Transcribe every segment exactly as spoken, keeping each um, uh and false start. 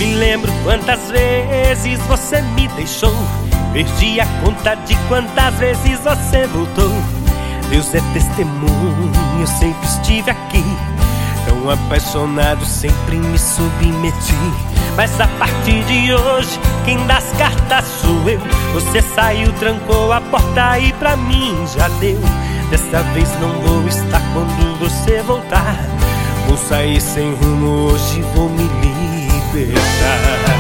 Me lembro quantas vezes você me deixou, perdi a conta de quantas vezes você voltou. Deus é testemunho, eu sempre estive aqui, tão apaixonado, sempre me submeti. Mas a partir de hoje, quem dá as cartas sou eu. Você saiu, trancou a porta e pra mim já deu. Dessa vez não vou estar quando você voltar. Vou sair sem rumo hoje, vou me libertar.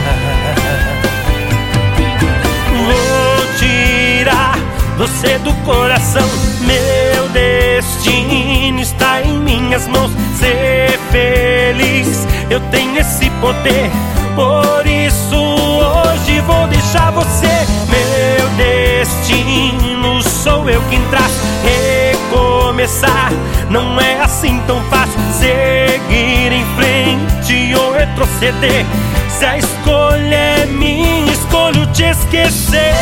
Vou tirar você do coração, meu destino está em minhas mãos. Ser feliz, eu tenho esse poder, por isso hoje vou deixar você. Meu destino sou eu quem traz. Recomeçar não é assim tão fácil, seguir em frente ou retroceder. Se a escolha é minha, escolho te esquecer.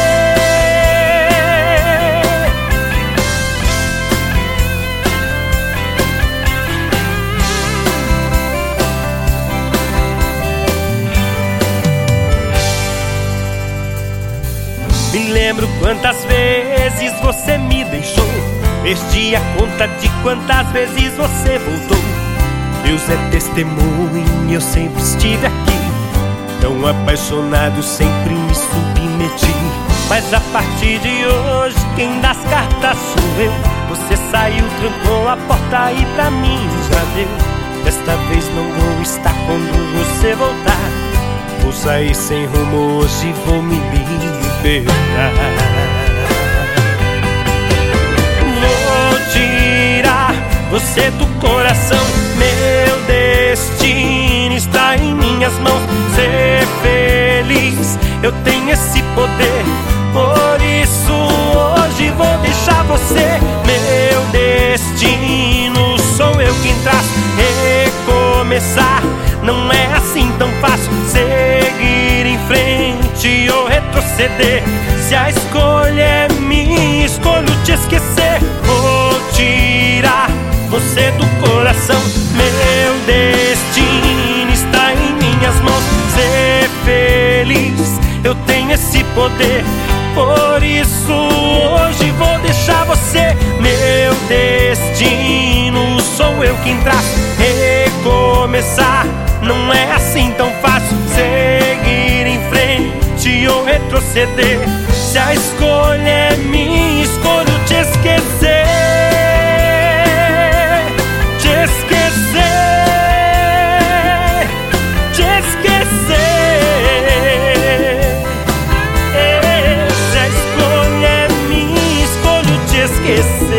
Me lembro quantas vezes você me deixou, perdi a conta de quantas vezes você voltou. Deus é testemunho, eu sempre estive aqui, tão apaixonado, sempre me submeti. Mas a partir de hoje, quem dá as cartas sou eu. Você saiu, trancou a porta e pra mim já deu. Desta vez não vou estar quando você voltar. Vou sair sem rumo hoje, vou me libertar. Vou tirar você do coração, meu destino está em minhas mãos. Ser feliz, eu tenho esse poder, por isso hoje vou deixar você. Meu destino sou eu quem traz. Recomeçar não é assim tão fácil, seguir em frente ou retroceder. Se a escolha é minha, escolho te esquecer. Vou tirar você do coração, meu destino está em minhas mãos. Ser feliz, eu tenho esse poder, por isso hoje vou deixar você. Meu destino sou eu quem traz. Recomeçar não é assim tão fácil, seguir em frente ou retroceder. Se a escolha é minha, escolho te esquecer. Te esquecer, te esquecer. Se a escolha é minha, escolho te esquecer.